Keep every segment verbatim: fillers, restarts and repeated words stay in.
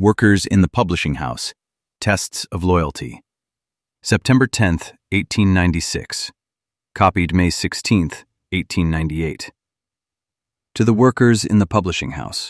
Workers in the Publishing House, Tests of Loyalty. September tenth, eighteen ninety-six. Copied May sixteenth, eighteen ninety-eight. To the workers in the publishing house.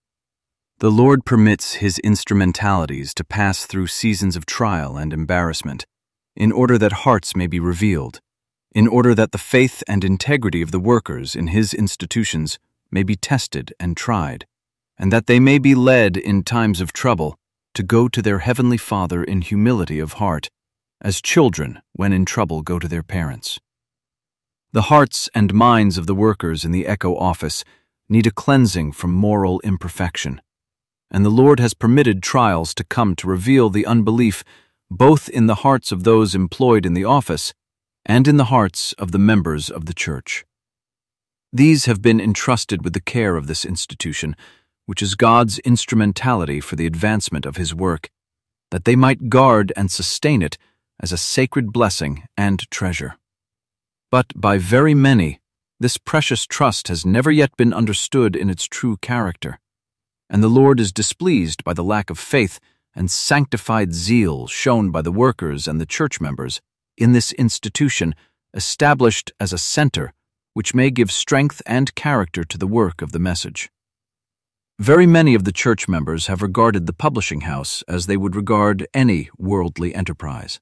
The Lord permits His instrumentalities to pass through seasons of trial and embarrassment, in order that hearts may be revealed, in order that the faith and integrity of the workers in His institutions may be tested and tried, and that they may be led in times of trouble to go to their Heavenly Father in humility of heart, as children when in trouble go to their parents. The hearts and minds of the workers in the Echo office need a cleansing from moral imperfection, and the Lord has permitted trials to come to reveal the unbelief both in the hearts of those employed in the office and in the hearts of the members of the church. These have been entrusted with the care of this institution, which is God's instrumentality for the advancement of His work, that they might guard and sustain it as a sacred blessing and treasure. But by very many, this precious trust has never yet been understood in its true character, and the Lord is displeased by the lack of faith and sanctified zeal shown by the workers and the church members in this institution established as a center which may give strength and character to the work of the message. Very many of the church members have regarded the publishing house as they would regard any worldly enterprise.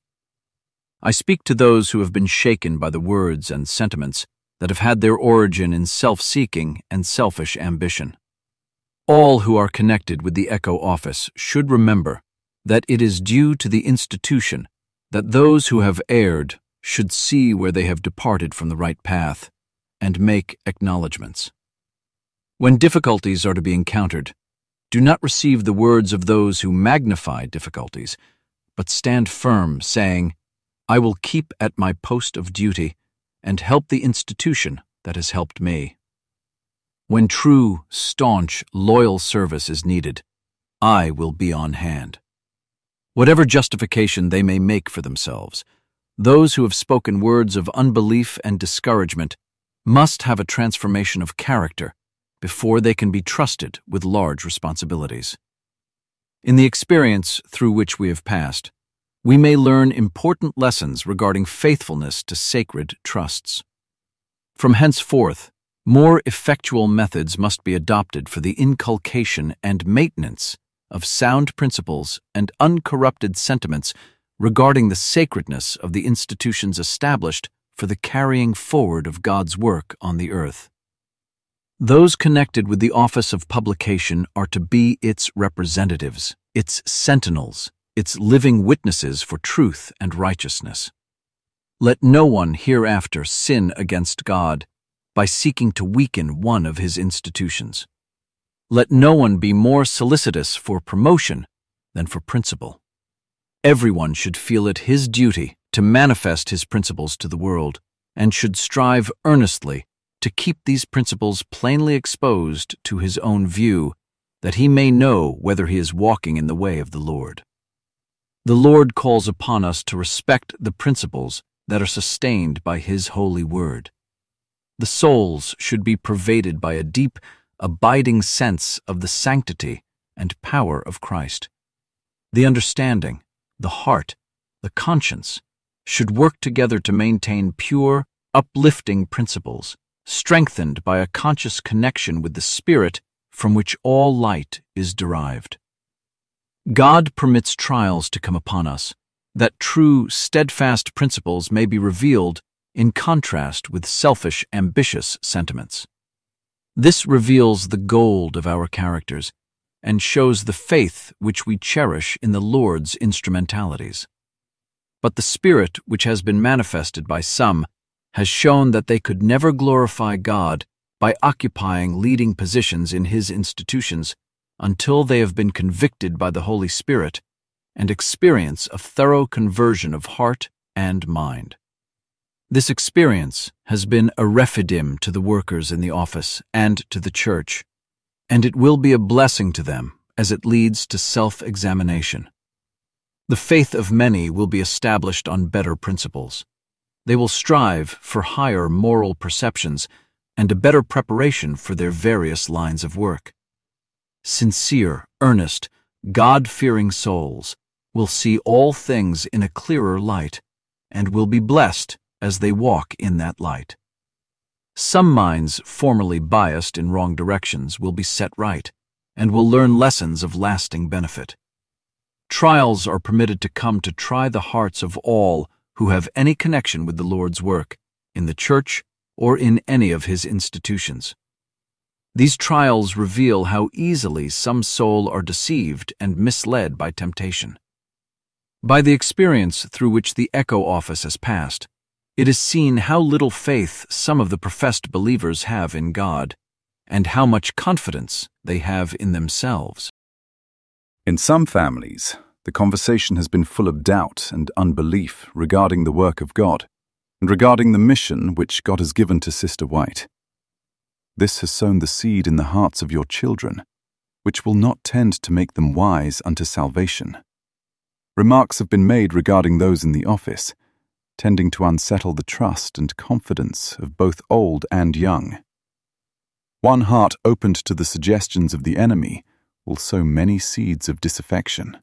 I speak to those who have been shaken by the words and sentiments that have had their origin in self-seeking and selfish ambition. All who are connected with the Echo office should remember that it is due to the institution that those who have erred should see where they have departed from the right path and make acknowledgments. When difficulties are to be encountered, do not receive the words of those who magnify difficulties, but stand firm, saying, I will keep at my post of duty and help the institution that has helped me. When true, staunch, loyal service is needed, I will be on hand. Whatever justification they may make for themselves, those who have spoken words of unbelief and discouragement must have a transformation of character before they can be trusted with large responsibilities. In the experience through which we have passed, we may learn important lessons regarding faithfulness to sacred trusts. From henceforth, more effectual methods must be adopted for the inculcation and maintenance of sound principles and uncorrupted sentiments regarding the sacredness of the institutions established for the carrying forward of God's work on the earth. Those connected with the office of publication are to be its representatives, its sentinels, its living witnesses for truth and righteousness. Let no one hereafter sin against God by seeking to weaken one of His institutions. Let no one be more solicitous for promotion than for principle. Everyone should feel it his duty to manifest his principles to the world, and should strive earnestly to keep these principles plainly exposed to his own view, that he may know whether he is walking in the way of the Lord. The Lord calls upon us to respect the principles that are sustained by His holy word. The souls should be pervaded by a deep, abiding sense of the sanctity and power of Christ. The understanding, the heart, the conscience should work together to maintain pure, uplifting principles, strengthened by a conscious connection with the Spirit from which all light is derived. God permits trials to come upon us, that true, steadfast principles may be revealed in contrast with selfish, ambitious sentiments. This reveals the gold of our characters and shows the faith which we cherish in the Lord's instrumentalities. But the Spirit which has been manifested by some has shown that they could never glorify God by occupying leading positions in His institutions until they have been convicted by the Holy Spirit and experience a thorough conversion of heart and mind. This experience has been a rephidim to the workers in the office and to the church, and it will be a blessing to them as it leads to self-examination. The faith of many will be established on better principles. They will strive for higher moral perceptions and a better preparation for their various lines of work. Sincere, earnest, God-fearing souls will see all things in a clearer light and will be blessed as they walk in that light. Some minds formerly biased in wrong directions will be set right and will learn lessons of lasting benefit. Trials are permitted to come to try the hearts of all who have any connection with the Lord's work, in the church or in any of His institutions. These trials reveal how easily some souls are deceived and misled by temptation. By the experience through which the Echo Office has passed, it is seen how little faith some of the professed believers have in God, and how much confidence they have in themselves. In some families, the conversation has been full of doubt and unbelief regarding the work of God and regarding the mission which God has given to Sister White. This has sown the seed in the hearts of your children, which will not tend to make them wise unto salvation. Remarks have been made regarding those in the office, tending to unsettle the trust and confidence of both old and young. One heart opened to the suggestions of the enemy will sow many seeds of disaffection.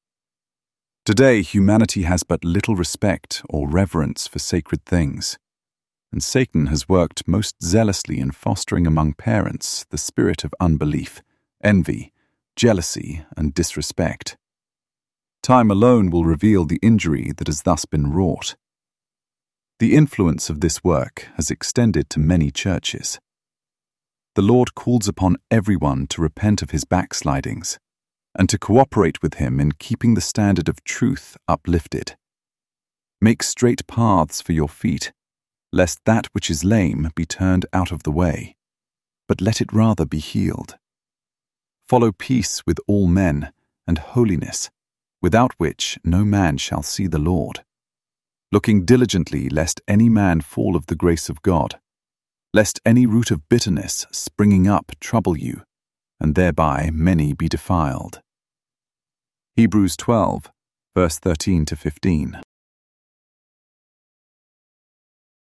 Today, humanity has but little respect or reverence for sacred things, and Satan has worked most zealously in fostering among parents the spirit of unbelief, envy, jealousy, and disrespect. Time alone will reveal the injury that has thus been wrought. The influence of this work has extended to many churches. The Lord calls upon everyone to repent of his backslidings and to cooperate with him in keeping the standard of truth uplifted. Make straight paths for your feet, lest that which is lame be turned out of the way, but let it rather be healed. Follow peace with all men and holiness, without which no man shall see the Lord, looking diligently lest any man fall of the grace of God, lest any root of bitterness springing up trouble you, and thereby many be defiled. Hebrews twelve, verse thirteen to fifteen.